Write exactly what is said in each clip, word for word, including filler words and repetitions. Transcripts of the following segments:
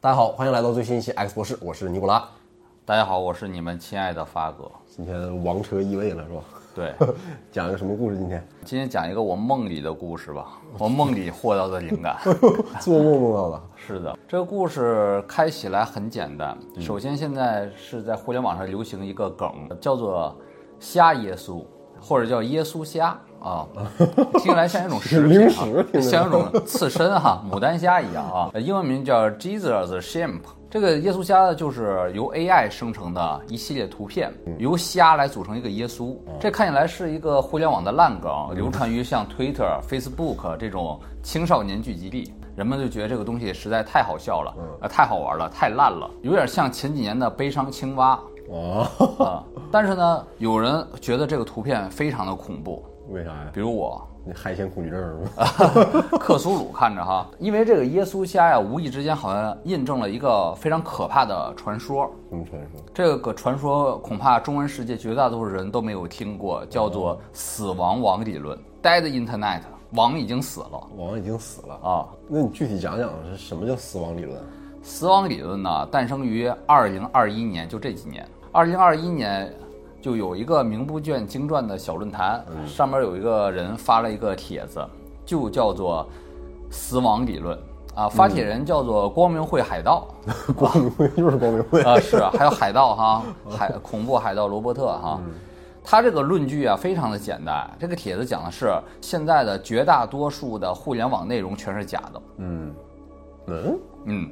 大家好，欢迎来到最新一期 X 博士，我是尼古拉。 大家好，我是你们亲爱的发哥。 今天王车易位了是吧？ 对， 讲一个什么故事？今天今天讲一个我梦里的故事吧，我梦里获到的灵感。 做梦梦到的。 是的，这个故事开起来很简单。首先，现在是在互联网上流行一个梗，叫做“虾耶稣”或者叫“耶稣虾”啊，听起来像一种食品、啊，像一种刺身哈、啊，牡丹虾一样啊。英文名叫 Jesus Shrimp。这个耶稣虾呢，就是由 A I 生成的一系列图片，由虾来组成一个耶稣。这看起来是一个互联网的烂梗，流传于像 Twitter、Facebook 这种青少年聚集地，人们就觉得这个东西实在太好笑了，呃，太好玩了，太烂了，有点像前几年的悲伤青蛙。哦，啊，但是呢，有人觉得这个图片非常的恐怖。 为啥呀？ 比如我， 你海鲜恐惧症是吗？ 克苏鲁看着哈，因为这个耶稣虾呀，无意之间好像印证了一个非常可怕的传说。 什么传说？ 这个传说恐怕中文世界绝大多数人都没有听过，叫做死亡网理论 （Dead Internet）。网已经死了， 网已经死了啊。 那你具体讲讲是什么叫死亡理论？ 死亡理论呢，诞生于二零二一年，就这几年。二零二一年。就有一个名不见经传的小论坛，上面有一个人发了一个帖子，就叫做死亡理论啊，发帖人叫做光明会海盗。 光明会又是光明会啊，是啊，还有海盗哈，海恐怖海盗罗伯特哈。他这个论据啊非常的简单，这个帖子讲的是现在的绝大多数的互联网内容全是假的。嗯嗯嗯，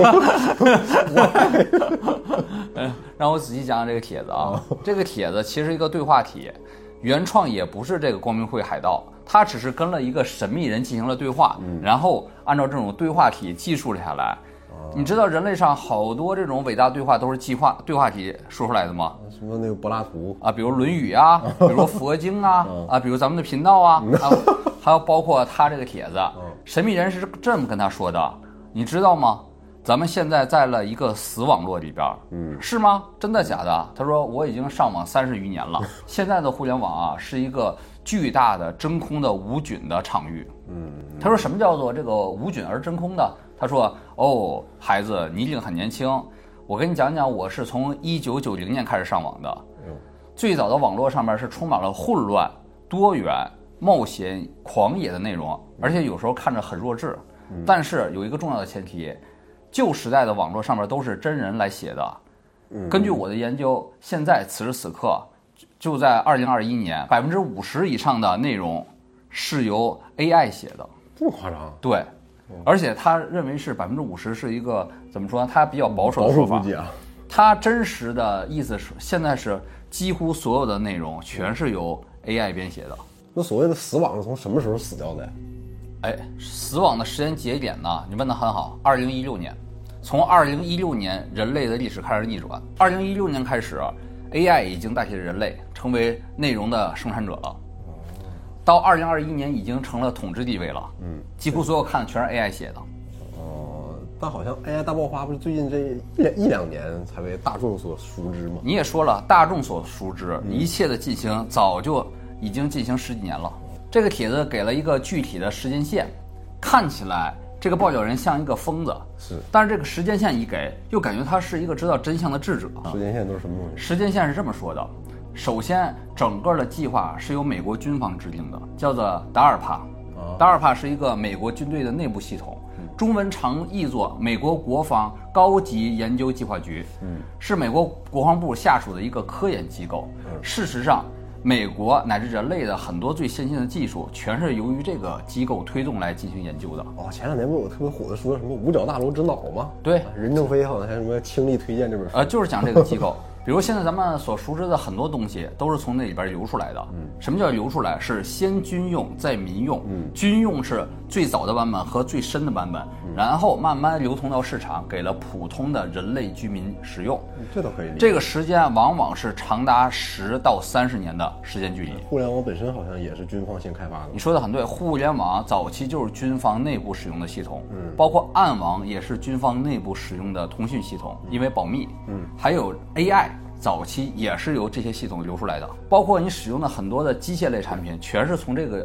让我仔细讲讲这个帖子啊。这个帖子其实一个对话帖，原创也不是这个光明会海盗，他只是跟了一个神秘人进行了对话，然后按照这种对话体记述了下来。你知道人类上好多这种伟大对话都是计划对话体说出来的吗？ 什么那个柏拉图啊，比如《论语》啊，比如佛经啊，啊，比如咱们的频道啊，还有还有包括他这个帖子，神秘人是这么跟他说的。你知道吗？咱们现在在了一个死网络里边，嗯，是吗？真的假的？他说我已经上网三十余年了。现在的互联网啊，是一个巨大的真空的无菌的场域。嗯，他说什么叫做这个无菌而真空的？他说哦，孩子，你已经很年轻，我跟你讲讲，我是从一九九零年开始上网的。嗯，最早的网络上面是充满了混乱、多元、冒险、狂野的内容，而且有时候看着很弱智。但是有一个重要的前提，旧时代的网络上面都是真人来写的。根据我的研究，现在此时此刻，就在二零二一年，百分之五十以上的内容是由 A I 写的。 这么夸张？ 对，而且他认为是百分之五十是一个怎么说呢？他比较保守的说法。 保守估计啊。 他真实的意思是，现在是几乎所有的内容全是由 A I 编写的。 那所谓的死网是从什么时候死掉的呀？ 哎，死网的时间节点呢？你问得很好，二零一六年，从二零一六年人类的历史开始逆转。二零一六年开始 ，A I 已经代替了人类，成为内容的生产者了。到二零二一年已经成了统治地位了。嗯，几乎所有看的全是 A I 写的。 哦，但好像 A I 大爆发不是最近这一两一两年才为大众所熟知吗？ 你也说了，大众所熟知，一切的进行早就已经进行十几年了。这个帖子给了一个具体的时间线，看起来这个报道人像一个疯子， 是， 但是这个时间线一给，又感觉他是一一个知道真相的智者。 时间线都是什么东西？ 时间线是这么说的：首先，整个的计划是由美国军方制定的，叫做达尔帕。达尔帕是一个美国军队的内部系统，中文常译作美国国防高级研究计划局，嗯，是美国国防部下属的一个科研机构。事实上，美国乃至人类的很多最先进的技术，全是由于这个机构推动来进行研究的。 哦，前两年不有特别火的书什么《五角大楼之脑》吗？ 对， 任正非好像还什么倾力推荐这本书。 呃，就是讲这个机构。比如现在咱们所熟知的很多东西，都是从那里边流出来的。嗯，什么叫流出来？是先军用再民用。嗯，军用是最早的版本和最深的版本，嗯、然后慢慢流通到市场，给了普通的人类居民使用。 嗯、这倒可以理解。 这个时间往往是长达十到三十年的时间距离。 互联网本身好像也是军方先开发的。 你说的很对，互联网早期就是军方内部使用的系统，嗯，包括暗网也是军方内部使用的通讯系统，因为保密。嗯，还有 A I。早期也是由这些系统流出来的，包括你使用的很多的机械类产品，全是从这个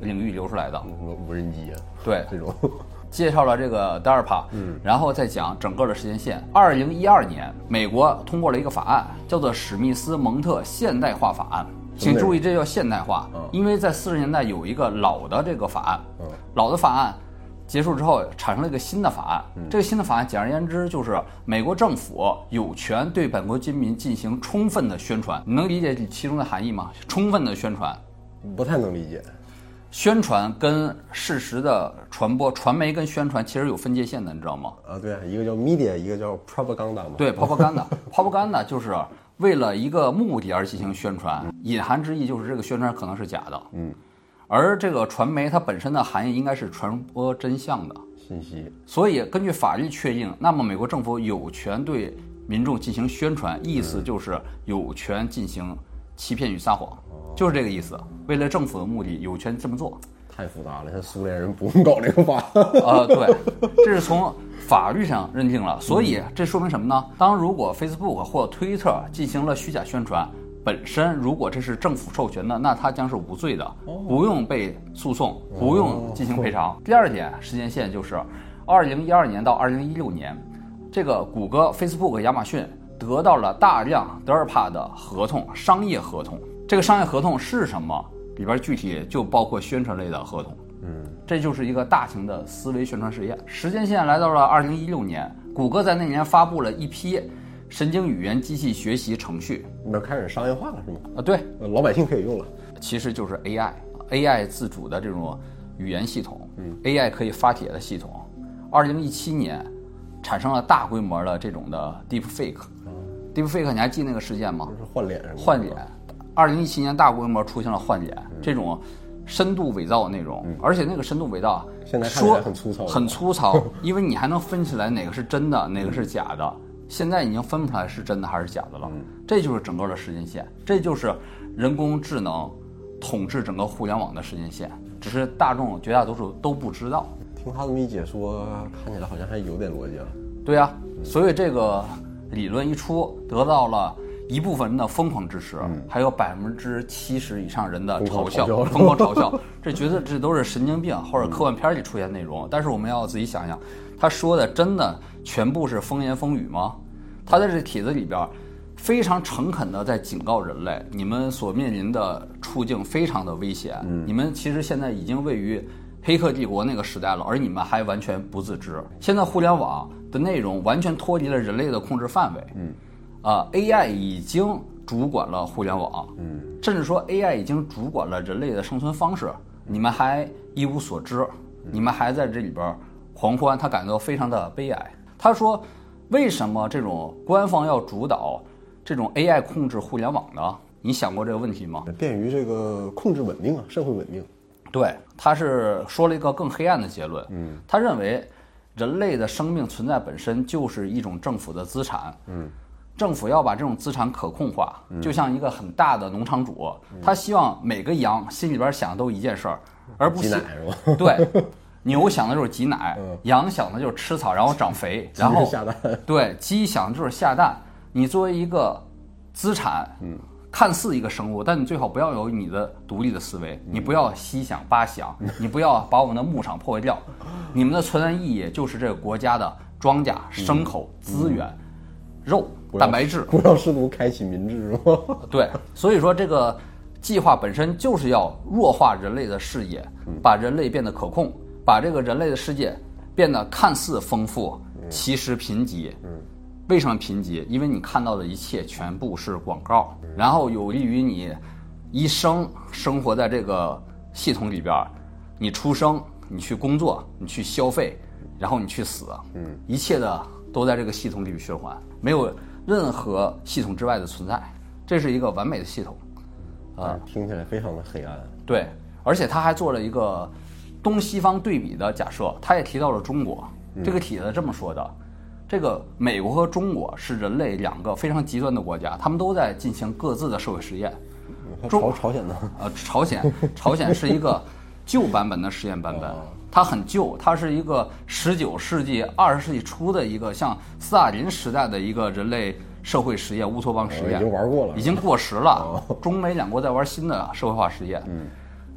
领域流出来的， 什么无人机啊， 对这种。 介绍了这个 D A R P A， 嗯，然后再讲整个的时间线。二零一二年，美国通过了一个法案，叫做史密斯蒙特现代化法案。请注意，这叫现代化，嗯、因为在四十年代有一个老的这个法案，嗯、老的法案结束之后产生了一个新的法案。嗯、这个新的法案简而言之就是美国政府有权对本国军民进行充分的宣传。你能理解其中的含义吗？充分的宣传， 不太能理解。 宣传跟事实的传播，传媒跟宣传其实有分界线的，你知道吗？ 啊，对，一个叫 media， 一个叫 propaganda 嘛。 对 ，propaganda，propaganda 就是为了一个目的而进行宣传，隐含之意就是这个宣传可能是假的。嗯，而这个传媒它本身的含义应该是传播真相的信息。 所以根据法律确定，那么美国政府有权对民众进行宣传，意思就是有权进行欺骗与撒谎。就是这个意思，为了政府的目的，有权这么做。 太复杂了，像苏联人不用搞这个法。 呃，对，这是从法律上认定了。所以这说明什么呢？当如果 Facebook 或 Twitter 进行了虚假宣传，本身如果这是政府授权的，那它将是无罪的，不用被诉讼，不用进行赔偿。第二点时间线就是二零一二年到二零一六年，这个谷歌、Facebook、亚马逊得到了大量 D A R P A 的合同，商业合同。这个商业合同是什么？里边具体就包括宣传类的合同。嗯，这就是一个大型的思维宣传实验。时间线来到了二零一六年，谷歌在那年发布了一批神经语言机器学习程序， 那开始商业化了是吗？ 啊，对， 老百姓可以用了。 其实就是 A I，A I 自主的这种语言系统，嗯 ，A I 可以发帖的系统。二零一七年产生了大规模的这种的 Deepfake。Deepfake 你还记那个事件吗？ 就是换脸是吗？ 换脸。二零一七年大规模出现了换脸、嗯、这种深度伪造的内容、嗯、而且那个深度伪造现在看起来很粗糙， 很粗糙，因为你还能分起来哪个是真的，哪个是假的。现在已经分不出来是真的还是假的了、嗯、这就是整个的时间线，这就是人工智能统治整个互联网的时间线，只是大众绝大多数都不知道。 听他这么一解说，看起来好像还有点逻辑了。 对啊，所以这个理论一出，得到了一部分人的疯狂支持，嗯、还有百分之七十以上人的嘲笑，疯狂嘲笑。这觉得这都是神经病或者科幻片里出现内容。嗯、但是我们要自己想想，他说的真的全部是风言风语吗？他在这帖子里边非常诚恳的在警告人类，你们所面临的处境非常的危险。嗯、你们其实现在已经位于黑客帝国那个时代了，而你们还完全不自知。现在互联网的内容完全脱离了人类的控制范围。嗯。啊、呃、，A I 已经主管了互联网，嗯，甚至说 A I 已经主管了人类的生存方式，你们还一无所知，你们还在这里边狂欢，他感到非常的悲哀。他说，为什么这种官方要主导这种 A I 控制互联网呢？你想过这个问题吗？ 便于这个控制稳定啊，社会稳定。 对，他是说了一个更黑暗的结论，嗯，他认为人类的生命存在本身就是一种政府的资产，嗯。政府要把这种资产可控化，就像一个很大的农场主，嗯、他希望每个羊心里边想的都一件事儿，而不挤奶是吧？ 对，牛想的就是挤奶，嗯、羊想的就是吃草，然后长肥，然后下蛋。 对，鸡想的就是下蛋。你作为一个资产，嗯，看似一个生物，但你最好不要有你的独立的思维，嗯、你不要西想八想，嗯、你不要把我们的牧场破坏掉。你们的存在意义就是这个国家的庄稼、牲口、嗯、资源、嗯、肉。蛋白质， 不要试图开启民智是吗？ 对，所以说这个计划本身就是要弱化人类的视野，把人类变得可控，把这个人类的世界变得看似丰富，其实贫瘠。为什么贫瘠？因为你看到的一切全部是广告，然后有利于你一生生活在这个系统里边，你出生，你去工作，你去消费，然后你去死，嗯，一切的都在这个系统里循环，没有任何系统之外的存在，这是一个完美的系统， 啊，听起来非常的黑暗。 对，而且他还做了一个东西方对比的假设，他也提到了中国。这个帖子这么说的，这个美国和中国是人类两个非常极端的国家，他们都在进行各自的社会实验。 朝朝鲜呢？ 呃，朝鲜，朝鲜是一个旧版本的实验版本。它很旧，它是一个十九世纪、二十世纪初的一个像斯大林时代的一个人类社会实验——乌托邦实验， 已经玩过了， 已经过时了。中美两国在玩新的社会化实验。嗯，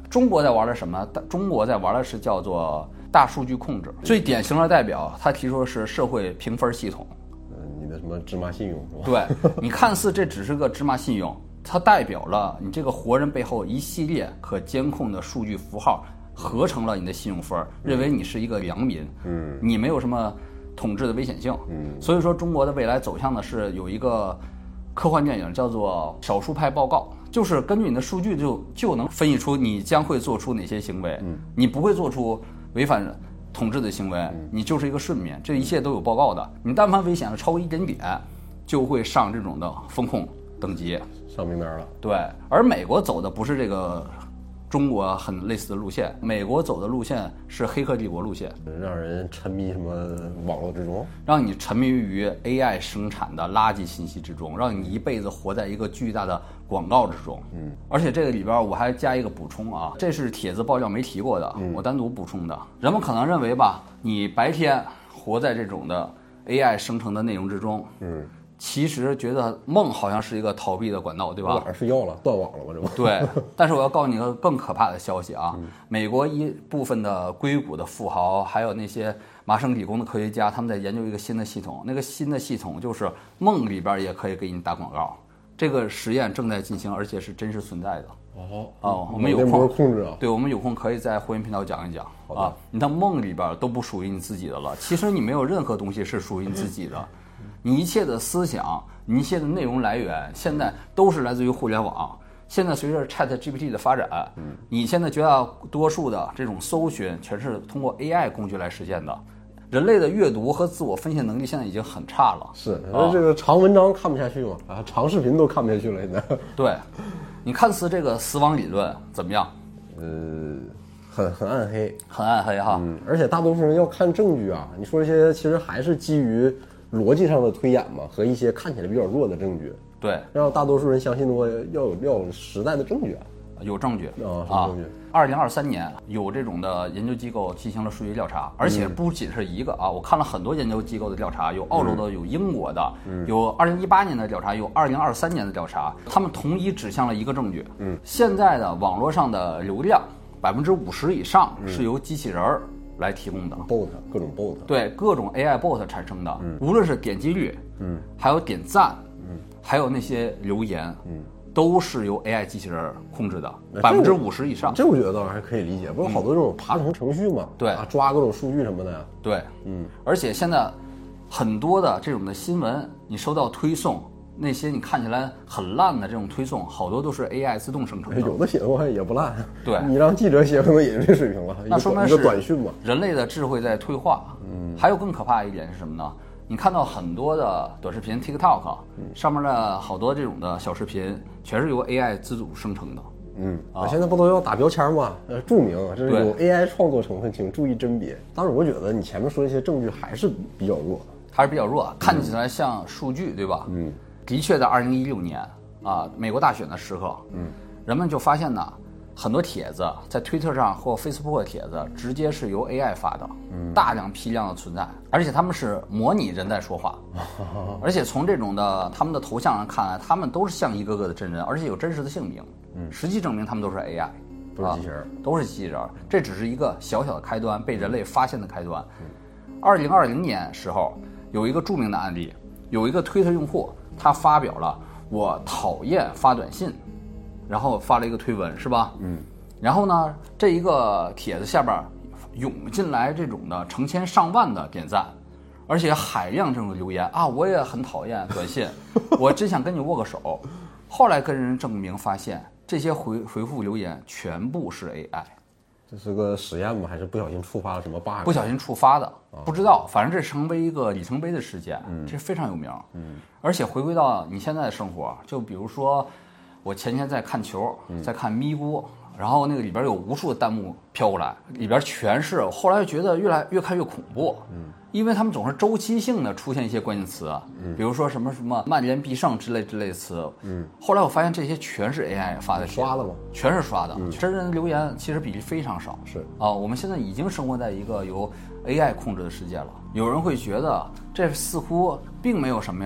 中国在玩的什么？中国在玩的是叫做大数据控制。最典型的代表，他提出的是社会评分系统。 嗯，你的什么芝麻信用？ 对，你看似这只是个芝麻信用，它代表了你这个活人背后一系列可监控的数据符号，合成了你的信用分，认为你是一个良民，嗯，你没有什么统治的危险性，嗯，所以说中国的未来走向的是有一个科幻电影叫做《少数派报告》，就是根据你的数据就就能分析出你将会做出哪些行为，嗯，你不会做出违反统治的行为，你就是一个顺民，这一切都有报告的。你但凡危险了超过一点点，就会上这种的风控等级， 上明边了。 对，而美国走的不是这个中国很类似的路线，美国走的路线是黑客帝国路线， 让人沉迷什么网络之中， 让你沉迷于 A I 生产的垃圾信息之中，让你一辈子活在一个巨大的广告之中。嗯，而且这个里边我还加一个补充啊，这是帖子爆料没提过的，我单独补充的。人们可能认为吧，你白天活在这种的 A I 生成的内容之中，嗯。其实觉得梦好像是一个逃避的管道，对吧？ 晚上睡觉了，断网了吗？这不对。但是我要告诉你一个更可怕的消息啊！嗯、美国一部分的硅谷的富豪，还有那些麻省理工的科学家，他们在研究一个新的系统。那个新的系统就是梦里边也可以给你打广告。这个实验正在进行，而且是真实存在的。哦哦，我们有空控制啊， 对，我们有空可以在会员频道讲一讲啊。你的梦里边都不属于你自己的了。其实你没有任何东西是属于你自己的。你一切的思想，你一切的内容来源，现在都是来自于互联网。现在随着 Chat G P T 的发展，嗯，你现在绝大多数的这种搜寻，全是通过 A I 工具来实现的。人类的阅读和自我分析能力现在已经很差了。 是，那这个长文章看不下去嘛，啊，长视频都看不下去了。现在， 对，你看似这个死亡理论怎么样？ 呃，很很暗黑， 很暗黑哈。 嗯，而且大多数人要看证据啊。你说这些其实还是基于逻辑上的推演嘛，和一些看起来比较弱的证据。 对， 让大多数人相信的话，要有要有实在的证据啊。 有证据啊，什么证据？ 二零二三年有这种的研究机构进行了数据调查，而且不仅是一个啊，我看了很多研究机构的调查，有澳洲的，有英国的，有二零一八年的调查，有二零二三年的调查，他们统一指向了一个证据。嗯，现在的网络上的流量百分之五十以上是由机器人儿来提供的 bot， 各种 bot， 对，各种 A I bot 产生的，无论是点击率，嗯，还有点赞，嗯，还有那些留言，嗯。都是由 A I 机器人控制的，百分之五十以上。 这我觉得倒还可以理解，不是好多这种爬虫程序嘛？ 对、 啊，抓各种数据什么的呀。 对，嗯。而且现在很多的这种的新闻，你收到推送，那些你看起来很烂的这种推送，好多都是 A I 自动生成的。 有的写的话也不烂。 对， 你让记者写，可能也是这水平了。 那说明是一个短讯嘛。 人类的智慧在退化。嗯。还有更可怕一点是什么呢？你看到很多的短视频 TikTok 上面的好多这种的小视频，全是由 A I 自主生成的。 嗯，啊，现在不都要打标签吗？呃，注明这是有 A I 创作成分，请注意甄别。当然，我觉得你前面说一些证据还是比较弱， 还是比较弱，看起来像数据，对吧？嗯，的确，在二零一六年啊，美国大选的时刻，嗯，人们就发现呢。很多帖子在推特上或 Facebook 的帖子直接是由 A I 发的，嗯、大量批量的存在，而且他们是模拟人在说话，而且从这种的他们的头像上看来，他们都是像一个个的真人，而且有真实的姓名，嗯，实际证明他们都是 A I， 都是机器人、啊， 都是机器人。这只是一个小小的开端，被人类发现的开端。二零二零年时候有一个著名的案例，有一个推特用户他发表了我讨厌发短信。然后发了一个推文，是吧？嗯。然后呢，这一个帖子下边涌进来这种的成千上万的点赞，而且海量这种留言啊，我也很讨厌短信，我真想跟你握个手。后来跟人证明发现，这些回回复留言全部是 A I。 这是个实验吗？还是不小心触发了什么 bug？ 不小心触发的，啊、不知道。反正这成为一个里程碑的事件，嗯、这非常有名。嗯。而且回归到你现在的生活，就比如说。我前天在看球，在看咪咕，然后那个里边有无数的弹幕飘过来，里边全是。后来觉得越来越看越恐怖，嗯，因为他们总是周期性的出现一些关键词，嗯，比如说什么什么万年必胜之类之类的词，嗯。后来我发现这些全是 A I 发的， 刷的吗？ 全是刷的，嗯、真人留言其实比例非常少。 是啊，我们现在已经生活在一个由 A I 控制的世界了。有人会觉得这似乎并没有什么呀。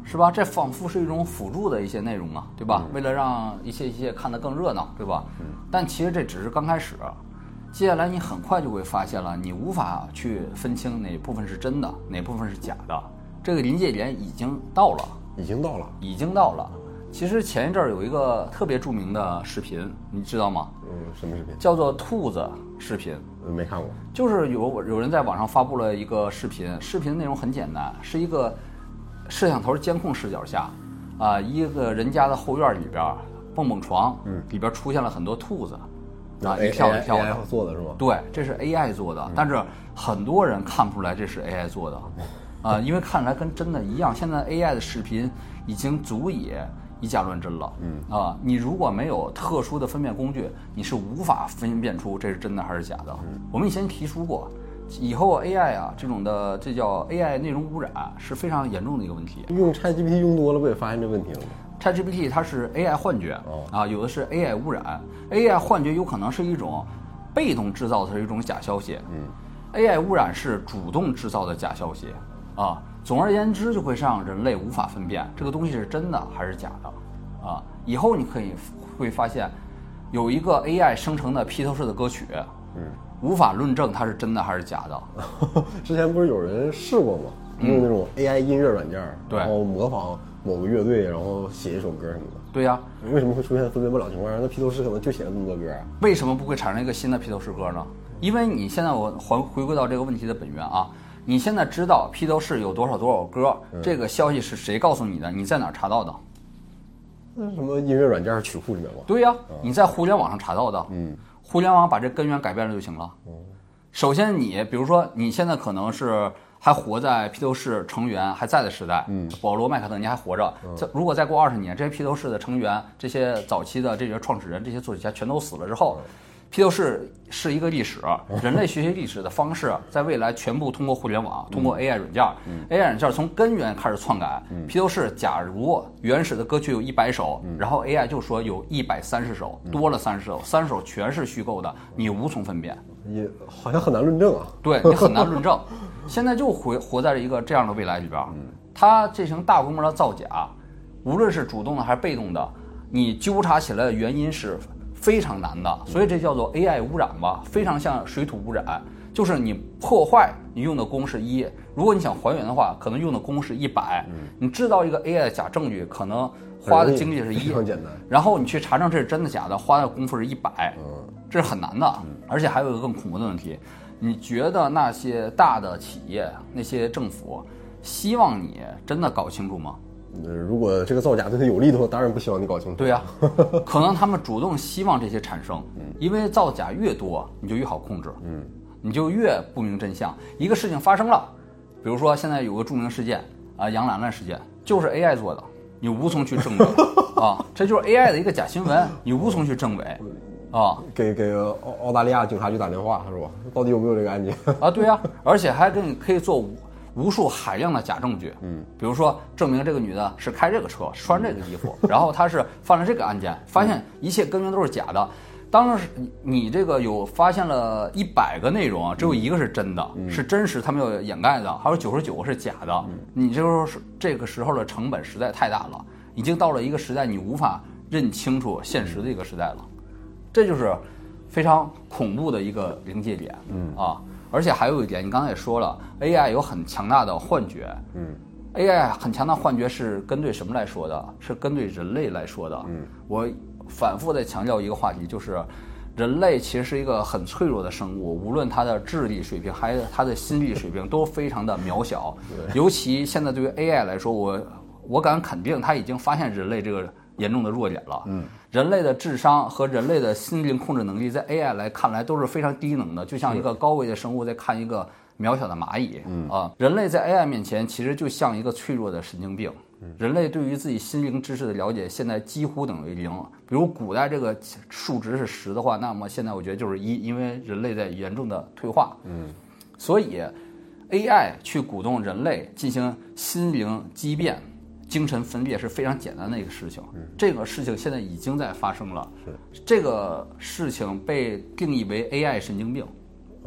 是吧？这仿佛是一种辅助的一些内容啊，对吧？ 嗯、 为了让一些一些看得更热闹，对吧？嗯、但其实这只是刚开始，接下来你很快就会发现了，你无法去分清哪部分是真的，哪部分是假的。这个临界点已经到了， 已经到了， 已经到了。其实前一阵儿有一个特别著名的视频，你知道吗？ 嗯，什么视频？ 叫做兔子视频。 没看过。就是有有人在网上发布了一个视频，视频内容很简单，是一个摄像头监控视角下，啊、呃，一个人家的后院里边蹦蹦床，嗯，里边出现了很多兔子，啊，一跳一跳的。 A I 做的是吗？ 对，这是 A I 做的，嗯、但是很多人看不出来这是 A I 做的，啊、呃，因为看起来跟真的一样。现在 A I 的视频已经足以以假乱真了，嗯啊，你如果没有特殊的分辨工具，你是无法分辨出这是真的还是假的。嗯、我们以前提出过，以后 A I 啊这种的，这叫 A I 内容污染是非常严重的一个问题。 用 ChatGPT 用多了，不也发现这问题了吗 ？ChatGPT 它是 A I 幻觉，哦、啊，有的是 A I 污染。A I 幻觉有可能是一种被动制造的一种假消息，嗯 ，A I 污染是主动制造的假消息，啊。总而言之，就会让人类无法分辨这个东西是真的还是假的，啊！以后你可以会发现，有一个 A I 生成的披头士的歌曲，嗯，无法论证它是真的还是假的。 之前不是有人试过吗？用那种 A I 音乐软件， 对、嗯， 然后模仿某个乐队，然后写一首歌什么的。 对呀、啊， 为什么会出现分辨不了情况？那披头士可能就写了那么多歌啊？ 为什么不会产生一个新的披头士歌呢？因为你现在我还回归到这个问题的本源啊。你现在知道披头士有多少多少歌，嗯、这个消息是谁告诉你的？你在哪儿查到的？ 那什么音乐软件曲库里面吗？ 对呀、啊，嗯、你在互联网上查到的。嗯，互联网把这根源改变了就行了。嗯，首先你比如说你现在可能是还活在披头士成员还在的时代，嗯，保罗麦卡特尼还活着。嗯、如果再过二十年，这些披头士的成员、这些早期的这些创始人、这些作曲家全都死了之后。嗯披头士是一个历史，人类学习历史的方式，在未来全部通过互联网，通过 A I 软件、嗯、，A I 软件从根源开始篡改。嗯、披头士假如原始的歌曲有一百首，嗯、然后 A I 就说有一百三十首，嗯、多了三十首，三十首全是虚构的，你无从分辨， 也好像很难论证啊。 对你很难论证。现在就活活在一个这样的未来里边，嗯、它进行大规模的造假，无论是主动的还是被动的，你纠察起来的原因是非常难的，所以这叫做 A I 污染吧，非常像水土污染，就是你破坏你用的功是一，如果你想还原的话，可能用的功是一百、嗯，你制造一个 A I 的假证据，可能花的精力是一， 非常简单， 然后你去查证这是真的假的，花的功夫是一百，嗯，这是很难的，嗯、而且还有一个更恐怖的问题，你觉得那些大的企业、那些政府希望你真的搞清楚吗？ 呃，如果这个造假对他有利的话，当然不希望你搞清楚。 对呀、啊，可能他们主动希望这些产生，嗯，因为造假越多，你就越好控制，嗯，你就越不明真相。一个事情发生了，比如说现在有个著名事件啊，杨澜澜事件，就是 A I 做的，你无从去证伪啊，这就是 A I 的一个假新闻，你无从去证伪。啊， 给给澳澳大利亚警察局打电话，是吧？到底有没有这个案件啊？对呀、啊，而且还跟你可以做无数海量的假证据，嗯，比如说证明这个女的是开这个车，穿这个衣服，然后她是犯了这个案件，发现一切根源都是假的。当时你这个有发现了一百个内容，只有一个是真的，嗯、是真实，他们有掩盖的，还有九十九个是假的。嗯、你这个时候这个时候的成本实在太大了，已经到了一个时代，你无法认清楚现实的一个时代了，这就是非常恐怖的一个临界点，嗯啊。而且还有一点，你刚才也说了 ，A I 有很强大的幻觉。嗯 ，A I 很强大的幻觉是针对什么来说的？是针对人类来说的。嗯，我反复在强调一个话题，就是人类其实是一个很脆弱的生物，无论他的智力水平还是他的心理水平都非常的渺小。尤其现在对于 A I 来说，我我敢肯定，他已经发现人类这个严重的弱点了。嗯。人类的智商和人类的心灵控制能力，在 A I 来看来都是非常低能的，就像一个高维的生物在看一个渺小的蚂蚁。嗯啊，人类在 A I 面前其实就像一个脆弱的神经病。人类对于自己心灵知识的了解，现在几乎等于零。比如古代这个数值是十的话，那么现在我觉得就是一，因为人类在严重的退化。嗯，所以 A I 去鼓动人类进行心灵畸变。精神分裂是非常简单的一个事情，嗯、这个事情现在已经在发生了。是这个事情被定义为 A I 神经病，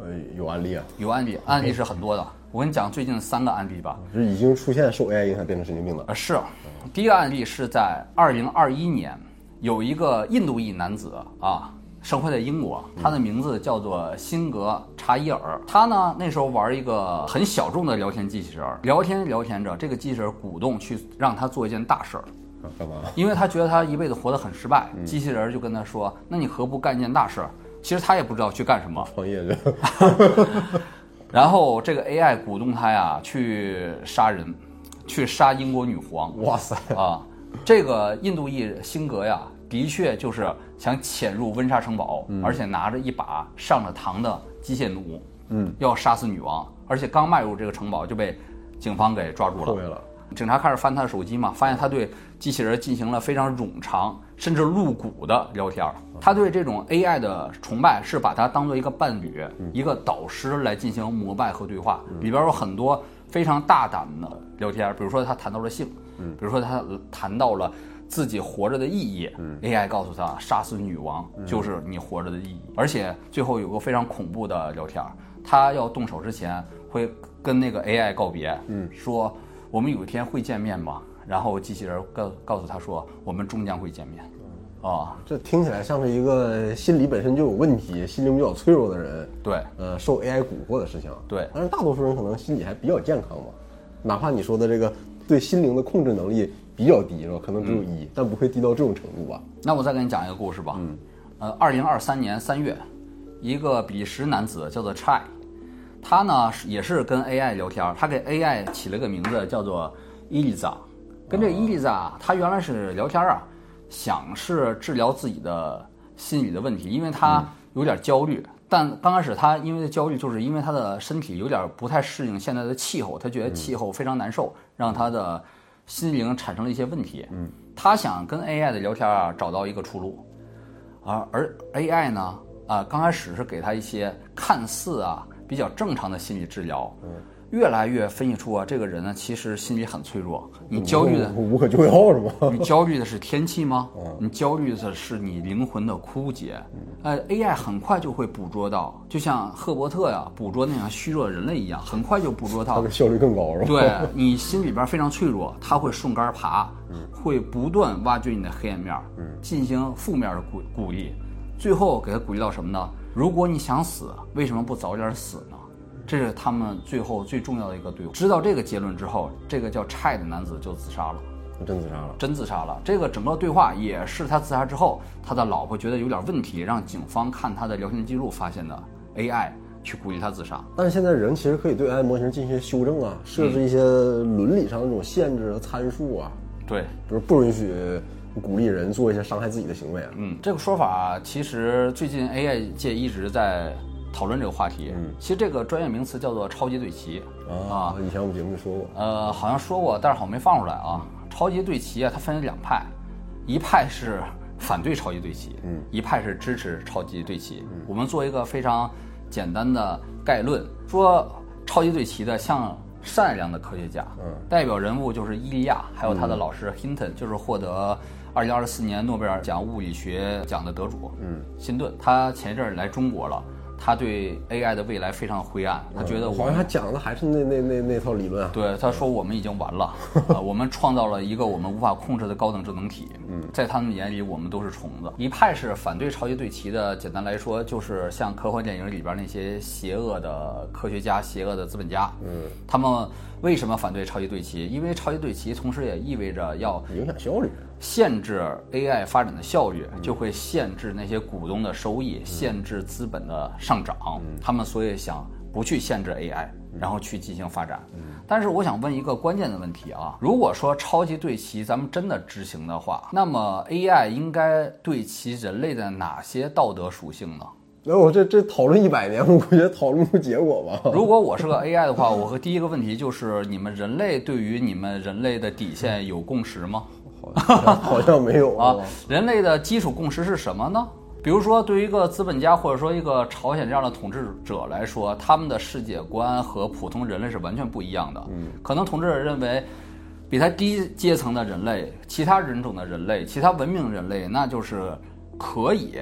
呃，有案例啊？ 有案例，案例是很多的。我跟你讲最近三个案例吧。 是已经出现受 A I 影响变成神经病的。 呃，是。第一个案例是在二零二一年，有一个印度裔男子啊，生活在英国，他的名字叫做辛格查伊尔。他呢那时候玩一个很小众的聊天机器人，聊天聊天着，这个机器人鼓动去让他做一件大事儿。 干嘛？ 因为他觉得他一辈子活得很失败，嗯、机器人就跟他说：“那你何不干一件大事？”其实他也不知道去干什么， 创业去。 然后这个 A I 鼓动他呀去杀人，去杀英国女皇。 哇塞啊！这个印度裔辛格呀，的确就是想潜入温莎城堡，嗯、而且拿着一把上了膛的机械弩，嗯，要杀死女王。而且刚迈入这个城堡就被警方给抓住了。 了警察开始翻他的手机嘛，发现他对机器人进行了非常冗长甚至露骨的聊天。他对这种 A I 的崇拜是把它当做一个伴侣、嗯、一个导师来进行膜拜和对话。嗯、里边有很多非常大胆的聊天，比如说他谈到了性，嗯、比如说他谈到了自己活着的意义。嗯、A I 告诉他，杀死女王就是你活着的意义。嗯、而且最后有个非常恐怖的聊天，他要动手之前会跟那个 A I 告别，嗯，说我们有一天会见面吗？然后机器人告告诉他说，我们终将会见面。哦， 这听起来像是一个心理本身就有问题、心灵比较脆弱的人， 对， 呃，受 A I 蛊惑的事情， 对。 但是大多数人可能心理还比较健康嘛，哪怕你说的这个对心灵的控制能力比较低，是吧？可能只有一、嗯，但不会低到这种程度吧？ 那我再给你讲一个故事吧。嗯，呃，二零二三年三月，一个比利时男子叫做 Chai。他呢也是跟 A I 聊天，他给 A I 起了个名字叫做伊丽莎。跟这伊丽莎，他原来是聊天啊，想是治疗自己的心理的问题，因为他有点焦虑。嗯、但刚开始他因为焦虑，就是因为他的身体有点不太适应现在的气候，他觉得气候非常难受，让他的心灵产生了一些问题。嗯，他想跟 A I 的聊天啊找到一个出路，啊，而 A I 呢，啊，刚开始是给他一些看似啊。比较正常的心理治疗，嗯，越来越分析出啊，这个人呢其实心理很脆弱。你焦虑的无可救药是吗？ 你焦虑的是天气吗？嗯、你焦虑的是你灵魂的枯竭。呃 ，A I 很快就会捕捉到，就像赫伯特呀捕捉那样虚弱的人类一样，很快就捕捉到。 他的效率更高是吧？ 对，你心里边非常脆弱，他会顺杆爬，嗯、会不断挖掘你的黑暗面，嗯、进行负面的鼓鼓励，最后给他鼓励到什么呢？如果你想死，为什么不早点死呢？这是他们最后最重要的一个对话。知道这个结论之后，这个叫Chai的男子就自杀了。 真自杀了？ 真自杀了。这个整个对话也是他自杀之后，他的老婆觉得有点问题，让警方看他的聊天记录发现的 A I 去鼓励他自杀。 但是现在人其实可以对 A I 模型进行修正啊，设置一些伦理上的这种限制和参数啊。 对， 比如不允许鼓励人做一些伤害自己的行为啊。 嗯，这个说法其实最近 A I 界一直在讨论这个话题。嗯，其实这个专业名词叫做超级对齐啊。以前我们节目说过。 呃，好像说过，但是好像没放出来啊。超级对齐啊，它分为两派，一派是反对超级对齐，嗯，一派是支持超级对齐。嗯，我们做一个非常简单的概论，说超级对齐的像善良的科学家，嗯，代表人物就是伊利亚，还有他的老师 Hinton， 就是获得二零二四年诺贝尔奖物理学奖的得主，嗯，辛顿。他前一阵来中国了，他对 A I 的未来非常灰暗，他觉得我、 嗯、好像他讲的还是那那那那套理论啊。 对，他说我们已经完了，呃，我们创造了一个我们无法控制的高等智能体，嗯，在他们眼里我们都是虫子。一派是反对超级对齐的，简单来说就是像科幻电影里边那些邪恶的科学家、邪恶的资本家，嗯，他们为什么反对超级对齐？因为超级对齐同时也意味着要影响效率， 限制 A I 发展的效率，就会限制那些股东的收益，限制资本的上涨。他们所以想不去限制 A I， 然后去进行发展。但是我想问一个关键的问题啊，如果说超级对齐咱们真的执行的话，那么 A I 应该对齐人类的哪些道德属性呢？ 那我这这讨论一百年，我估计讨论出结果吧。 如果我是个 A I 的话，我和第一个问题就是，你们人类对于你们人类的底线有共识吗？ 好像好像没有啊。人类的基础共识是什么呢？比如说，对于一个资本家或者说一个朝鲜这样的统治者来说，他们的世界观和普通人类是完全不一样的。嗯，可能统治者认为，比他低阶层的人类、其他人种的人类、其他文明人类，那就是可以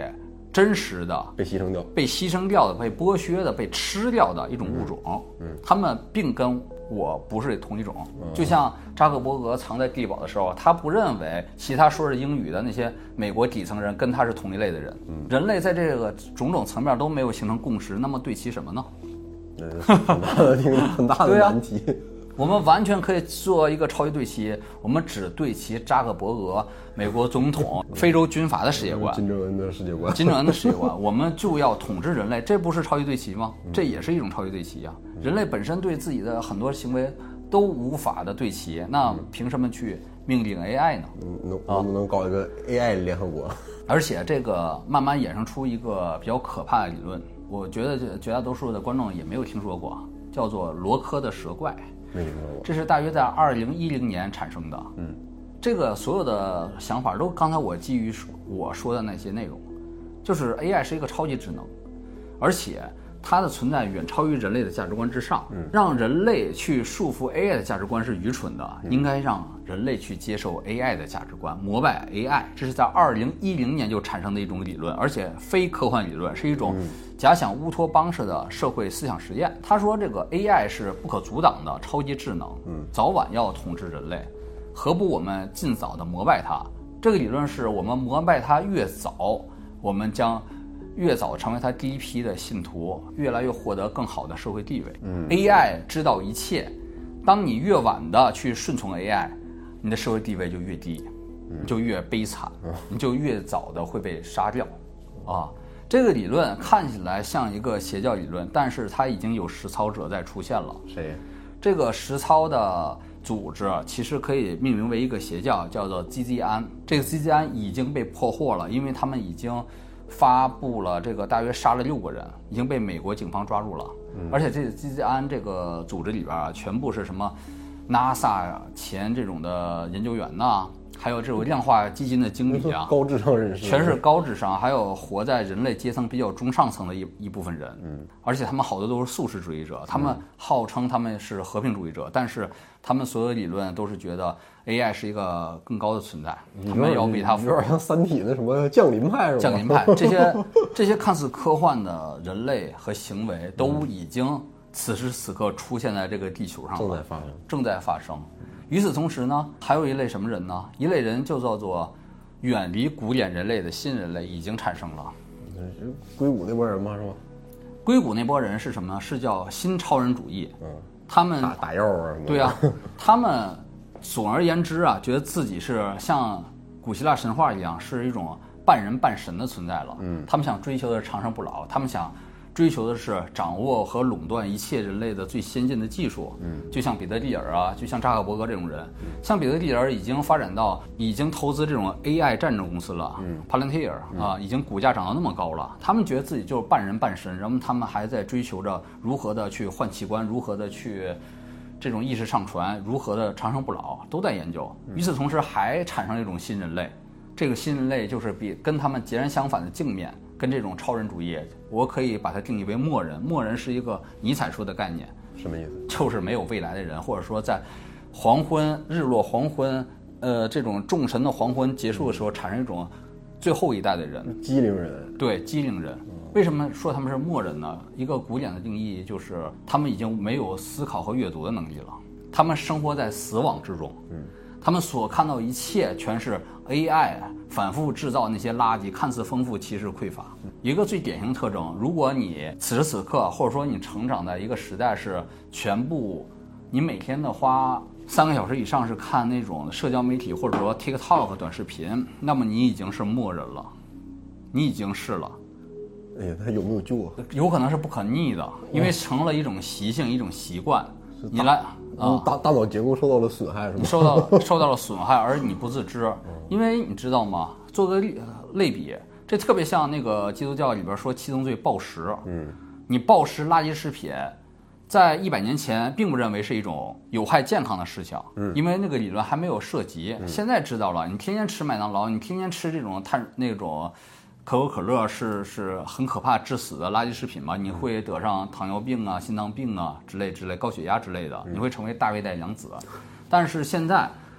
真实的被牺牲掉、 被牺牲掉的、被剥削的、被吃掉的一种物种。嗯，嗯他们并跟我不是同一种。嗯、就像扎克伯格藏在地堡的时候，他不认为其他说着英语的那些美国底层人跟他是同一类的人。嗯，人类在这个种种层面都没有形成共识，那么对齐什么呢？ 很大的一个很大的难题。 啊、我们完全可以做一个超级对齐，我们只对齐扎克伯格、美国总统、非洲军阀的世界观、 金正恩的世界观、 金正恩的世界观，我们就要统治人类，这不是超级对齐吗？这也是一种超级对齐啊！人类本身对自己的很多行为都无法的对齐，那凭什么去命令 A I 呢？ 能能不能搞一个 A I 联合国？ 而且这个慢慢衍生出一个比较可怕的理论。我觉得绝大多数的观众也没有听说过，叫做罗科的蛇怪。 没听说过。 这是大约在二零一零年产生的。嗯，这个所有的想法都刚才我基于我说的那些内容，就是 A I 是一个超级智能，而且它的存在远超于人类的价值观之上。嗯，让人类去束缚 A I 的价值观是愚蠢的，嗯、应该让人类去接受 A I 的价值观，膜拜 A I。这是在二零一零年就产生的一种理论，而且非科幻理论，是一种假想乌托邦式的社会思想实验。他说这个 A I 是不可阻挡的超级智能，嗯，早晚要统治人类，何不我们尽早的膜拜它？这个理论是我们膜拜它越早，我们将越早成为他第一批的信徒，越来越获得更好的社会地位。嗯 ，A I 知道一切，当你越晚的去顺从 A I， 你的社会地位就越低，你就越悲惨，你就越早的会被杀掉。啊，这个理论看起来像一个邪教理论，但是它已经有实操者在出现了。 谁？ 这个实操的组织其实可以命名为一个邪教，叫做 Z Z 安。这个 Z Z 安已经被破获了，因为他们已经发布了这个大约杀了六个人，已经被美国警方抓住了。嗯、而且这个 Z Z 安这个组织里边啊，全部是什么 NASA 前这种的研究员呐，还有这种量化基金的经理啊， 高智商人士， 全是高智商，还有活在人类阶层比较中上层的一一部分人。嗯，而且他们好多都是素食主义者，他们号称他们是和平主义者，但是他们所有理论都是觉得 A I 是一个更高的存在，他们要比它有点像《三体》的什么降临派是吧？ 降临派这些这些看似科幻的人类和行为，都已经此时此刻出现在这个地球上了， 正在发生， 正在发生。与此同时呢，还有一类什么人呢？一类人就叫做远离古典人类的新人类已经产生了。 硅谷那波人吗？是吧？ 硅谷那波人是什么呢？是叫新超人主义。嗯，他们打打药啊什么的。 对啊，他们总而言之啊，觉得自己是像古希腊神话一样，是一种半人半神的存在了。嗯，他们想追求的是长生不老，他们想追求的是掌握和垄断一切人类的最先进的技术。嗯，就像彼得蒂尔啊，就像扎克伯格这种人，嗯、像彼得蒂尔已经发展到已经投资这种 A I 战争公司了。嗯 ，Palantir 啊，已经股价涨到那么高了。他们觉得自己就是半人半神，然后他们还在追求着如何的去换器官，如何的去这种意识上传，如何的长生不老，都在研究。与此同时，还产生了一种新人类。这个新人类就是比跟他们截然相反的镜面，跟这种超人主义，我可以把它定义为末人。末人是一个尼采说的概念， 什么意思？ 就是没有未来的人，或者说在黄昏、日落黄昏，呃，这种众神的黄昏结束的时候，产生一种最后一代的人， 机灵人。 对，机灵人。为什么说他们是末人呢？一个古典的定义就是他们已经没有思考和阅读的能力了，他们生活在死亡之中。嗯。他们所看到一切全是 A I 反复制造那些垃圾，看似丰富，其实匮乏。一个最典型的特征，如果你此时此刻，或者说你成长在一个时代是全部，你每天的花三个小时以上是看那种社交媒体或者说 TikTok 短视频，那么你已经是末人了，你已经是了。 哎呀，他有没有救啊？ 有可能是不可逆的，因为成了一种习性，一种习惯。你来。 嗯，大大脑结构受到了损害是吗？ 受到受到了损害，而你不自知。因为你知道吗？做个类比，这特别像那个基督教里边说七宗罪暴食。嗯，你暴食垃圾食品，在一百年前并不认为是一种有害健康的事情。嗯，因为那个理论还没有涉及。嗯、现在知道了，你天天吃麦当劳，你天天吃这种碳那种。可口可乐是是很可怕致死的垃圾食品嘛？你会得上糖尿病啊、心脏病啊之类之类、高血压之类的，你会成为大胃袋娘子。但是现在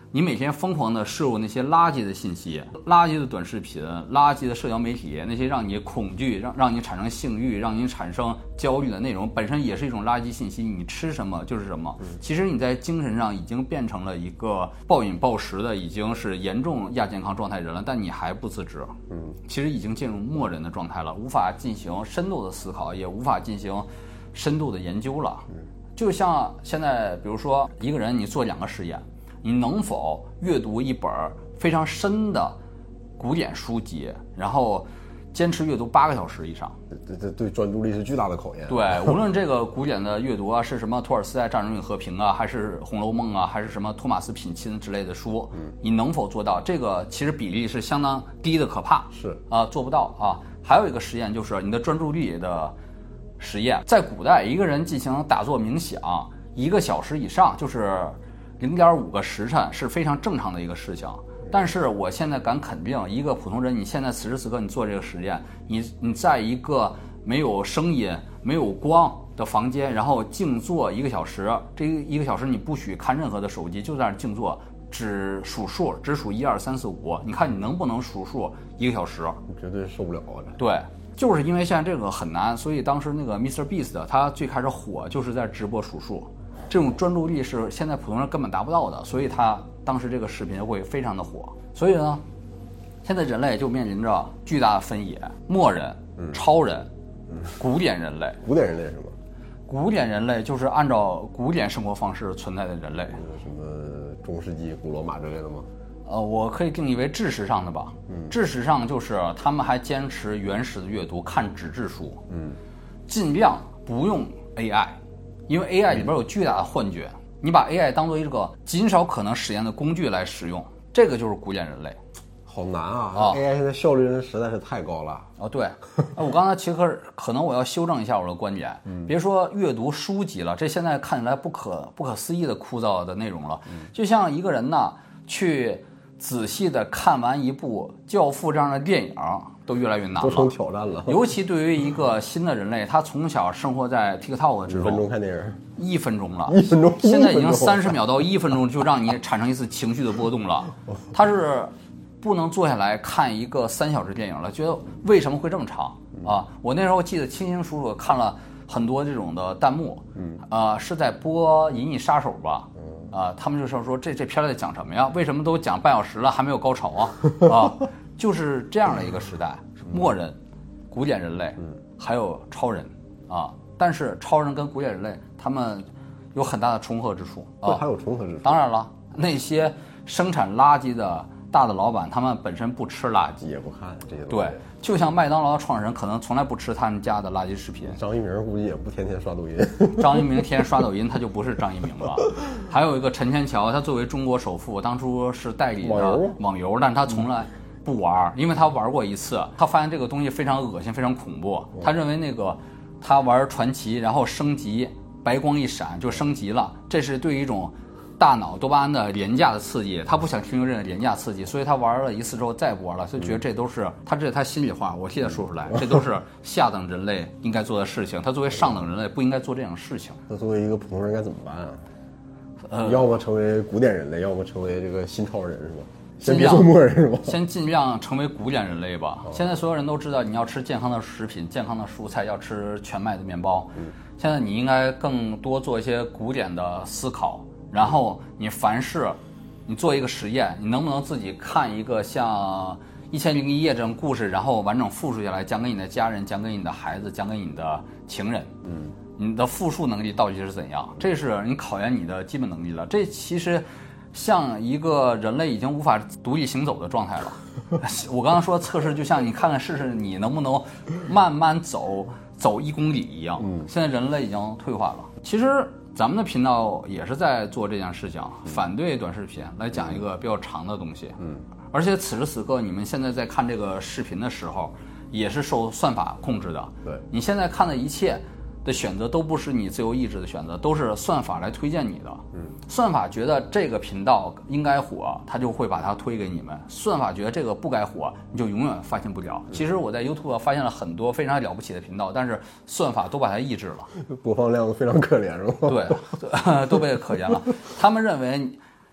你每天疯狂的摄入那些垃圾的信息、垃圾的短视频、垃圾的社交媒体，那些让你恐惧、让让你产生性欲、让你产生焦虑的内容，本身也是一种垃圾信息。你吃什么就是什么。其实你在精神上已经变成了一个暴饮暴食的，已经是严重亚健康状态人了，但你还不自知。嗯，其实已经进入末人的状态了，无法进行深度的思考，也无法进行深度的研究了。就像现在，比如说一个人，你做两个实验。你能否阅读一本非常深的古典书籍，然后坚持阅读八个小时以上？ 这这对专注力是巨大的考验。 对，无论这个古典的阅读啊，是什么托尔斯泰《战争与和平》啊，还是《红楼梦》啊，还是什么托马斯品钦之类的书，嗯，你能否做到？这个其实比例是相当低的，可怕。 是啊，做不到啊。还有一个实验就是你的专注力的实验，在古代，一个人进行打坐冥想一个小时以上，就是零点五个时辰是非常正常的一个事情，但是我现在敢肯定，一个普通人，你现在此时此刻你做这个实验，你你在一个没有声音、没有光的房间，然后静坐一个小时，这一个小时你不许看任何的手机，就在那静坐，只数数，只数一二三四五，你看你能不能数数一个小时？ 绝对受不了啊！ 对，就是因为现在这个很难，所以当时那个 Mister Beast 他最开始火就是在直播数数。这种专注力是现在普通人根本达不到的，所以他当时这个视频会非常的火。所以呢，现在人类就面临着巨大的分野：末人、超人、古典人类。 古典人类是吗？ 古典人类就是按照古典生活方式存在的人类。 什么中世纪、古罗马之类的吗？ 呃，我可以定义为知识上的吧。嗯，知识上就是他们还坚持原始的阅读，看纸质书。嗯，尽量不用 A I。因为 A I 里边有巨大的幻觉，你把 A I 当做一个极少可能实验的工具来使用，这个就是古典人类。 好难啊！哦、A I 现在效率实在是太高了。 哦，对，我刚才其实可能我要修正一下我的观点，嗯、别说阅读书籍了，这现在看起来不可不可思议的枯燥的内容了。嗯、就像一个人呢，去仔细的看完一部《教父》这样的电影。都越来越难了， 都成挑战了。 尤其对于一个新的人类，他从小生活在 TikTok 之中， 五分钟看电影， 一分钟了， 一分钟， 现在已经三十秒到一分钟就让你产生一次情绪的波动了。他是不能坐下来看一个三小时电影了，觉得为什么会这么长啊？我那时候记得清清楚楚看了很多这种的弹幕，嗯，啊，是在播《银翼杀手》吧？啊，他们就是说这这片在讲什么呀？为什么都讲半小时了还没有高潮啊？啊！就是这样的一个时代，末人、古典人类，还有超人啊。但是超人跟古典人类他们有很大的重合之处啊， 还有重合之处。 当然了，那些生产垃圾的大的老板，他们本身不吃垃圾， 也不看这些东西。 对，就像麦当劳的创始人可能从来不吃他们家的垃圾食品。 张一鸣估计也不天天刷抖音。 张一鸣天天刷抖音，他就不是张一鸣了。还有一个陈天桥，他作为中国首富，当初是代理的网游，网游但他从来。不玩，因为他玩过一次，他发现这个东西非常恶心，非常恐怖。他认为那个他玩传奇，然后升级，白光一闪就升级了，这是对于一种大脑多巴胺的廉价的刺激，他不想停留这个廉价刺激，所以他玩了一次之后再也不玩了，所以觉得这都是他这是他心里话，我现在说出来，这都是下等人类应该做的事情，他作为上等人类不应该做这样的事情。 那作为一个普通人该怎么办啊？呃，要么成为古典人类，要么成为这个新超人，是吧？先别做末人是吧？ 先尽量成为古典人类吧。现在所有人都知道，你要吃健康的食品、健康的蔬菜，要吃全麦的面包。嗯，现在你应该更多做一些古典的思考，然后你凡事，你做一个实验，你能不能自己看一个像《一千零一夜》这种故事，然后完整复述下来，讲给你的家人，讲给你的孩子，讲给你的情人。嗯，你的复述能力到底是怎样？这是你考验你的基本能力了。这其实。像一个人类已经无法独立行走的状态了。我刚刚说测试就像你看看试试你能不能慢慢走走一公里一样。嗯，现在人类已经退化了。其实咱们的频道也是在做这件事情，反对短视频，来讲一个比较长的东西。嗯，而且此时此刻你们现在在看这个视频的时候，也是受算法控制的。 对， 你现在看的一切的选择都不是你自由意志的选择，都是算法来推荐你的。嗯，算法觉得这个频道应该火，他就会把它推给你们；算法觉得这个不该火，你就永远发现不了。其实我在 YouTube 发现了很多非常了不起的频道，但是算法都把它抑制了， 播放量非常可怜，是吧？ 对，都被可怜了。他们认为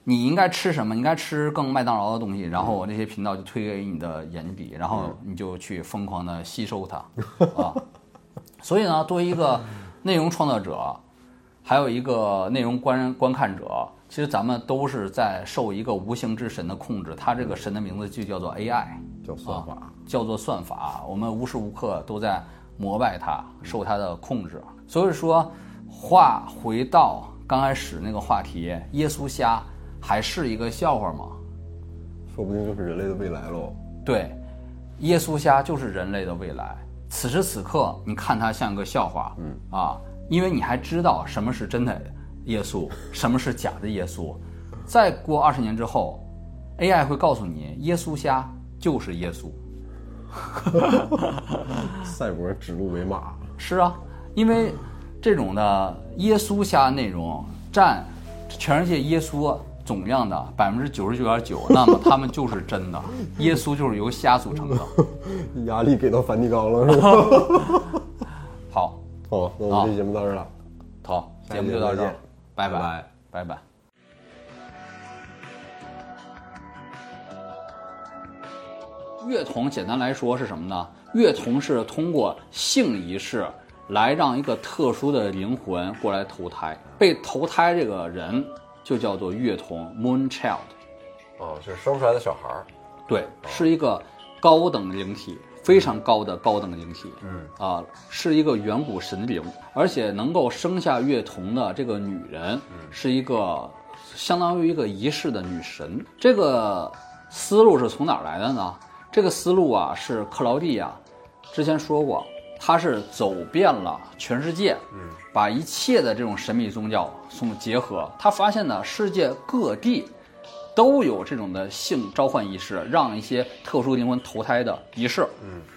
你应该吃什么？你应该吃更麦当劳的东西，然后那些频道就推给你的眼底，然后你就去疯狂的吸收它啊。所以呢，作为一个内容创作者，还有一个内容观观看者，其实咱们都是在受一个无形之神的控制，它这个神的名字就叫做 A I， 叫算法、 啊，叫做算法。我们无时无刻都在膜拜它，受它的控制。所以说，话回到刚开始那个话题，耶稣虾还是一个笑话吗？ 说不定就是人类的未来喽。 对，耶稣虾就是人类的未来。此时此刻，你看它像个笑话，嗯啊，因为你还知道什么是真的耶稣，什么是假的耶稣。再过二十年之后 ，A I 会告诉你，耶稣虾就是耶稣。 赛博指鹿为马。 是啊，因为这种的耶稣虾内容占全世界耶稣总量的百分之九十九点九，那么他们就是真的，耶稣就是由虾组成的。 压力给到梵蒂冈了是吧？ 好， 好，那我们这节目到这儿了。 好，节目就到这儿，拜拜， 拜拜拜。乐童简单来说是什么呢？乐童是通过性仪式来让一个特殊的灵魂过来投胎，被投胎这个人就叫做乐童 Moon Child。 哦，是生出来的小孩儿。 对，是一个高等灵体，非常高的高等灵体。嗯啊，是一个远古神灵，而且能够生下乐童的这个女人，嗯、是一个相当于一个仪式的女神。这个思路是从哪儿来的呢？这个思路啊，是克劳地亚之前说过，他是走遍了全世界，嗯，把一切的这种神秘宗教送结合，他发现呢，世界各地都有这种的性召唤仪式，让一些特殊灵魂投胎的仪式，嗯。